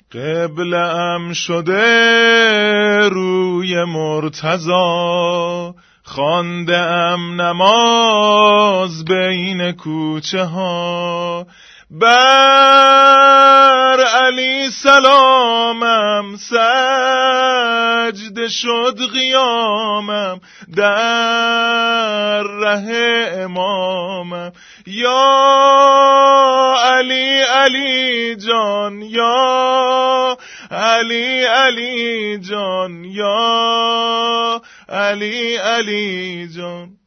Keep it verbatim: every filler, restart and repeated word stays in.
قبله‌ام شده روی مرتضی، خوانده‌ام نماز بین کوچه ها. بر علی سلامم سجده شد قیامم، در ره امامم. یا علی علی جان، یا علی علی جان، یا علی علی جان.